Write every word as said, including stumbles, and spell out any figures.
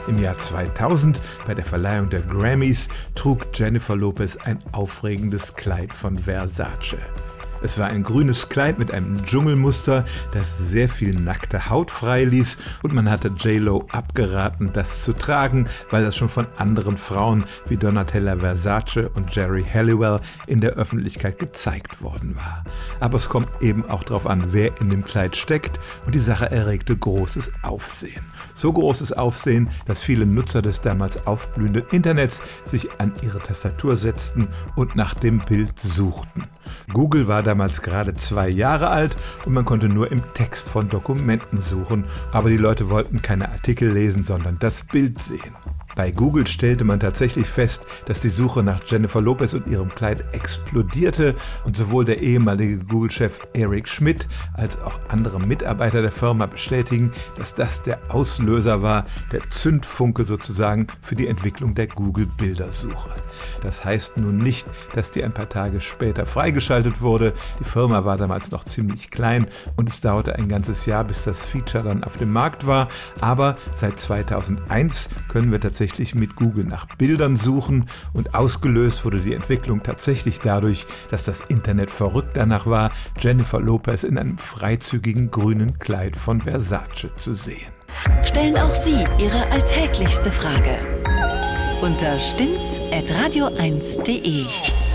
Im Jahr zweitausend, bei der Verleihung der Grammys, trug Jennifer Lopez ein aufregendes Kleid von Versace. Es war ein grünes Kleid mit einem Dschungelmuster, das sehr viel nackte Haut freiließ, und man hatte J-Lo abgeraten, das zu tragen, weil das schon von anderen Frauen wie Donatella Versace und Geri Halliwell in der Öffentlichkeit gezeigt worden war. Aber es kommt eben auch darauf an, wer in dem Kleid steckt, und die Sache erregte großes Aufsehen. So großes Aufsehen, dass viele Nutzer des damals aufblühenden Internets sich an ihre Tastatur setzten und nach dem Bild suchten. Google war damals gerade zwei Jahre alt und man konnte nur im Text von Dokumenten suchen, aber die Leute wollten keine Artikel lesen, sondern das Bild sehen. Bei Google stellte man tatsächlich fest, dass die Suche nach Jennifer Lopez und ihrem Kleid explodierte und sowohl der ehemalige Google-Chef Eric Schmidt als auch andere Mitarbeiter der Firma bestätigen, dass das der Auslöser war, der Zündfunke sozusagen für die Entwicklung der Google-Bildersuche. Das heißt nun nicht, dass die ein paar Tage später freigeschaltet wurde. Die Firma war damals noch ziemlich klein und es dauerte ein ganzes Jahr, bis das Feature dann auf dem Markt war. Aber seit zweitausendeins können wir tatsächlich mit Google nach Bildern suchen, und ausgelöst wurde die Entwicklung tatsächlich dadurch, dass das Internet verrückt danach war, Jennifer Lopez in einem freizügigen grünen Kleid von Versace zu sehen. Stellen auch Sie Ihre alltäglichste Frage unter stimmt's at radio eins punkt de.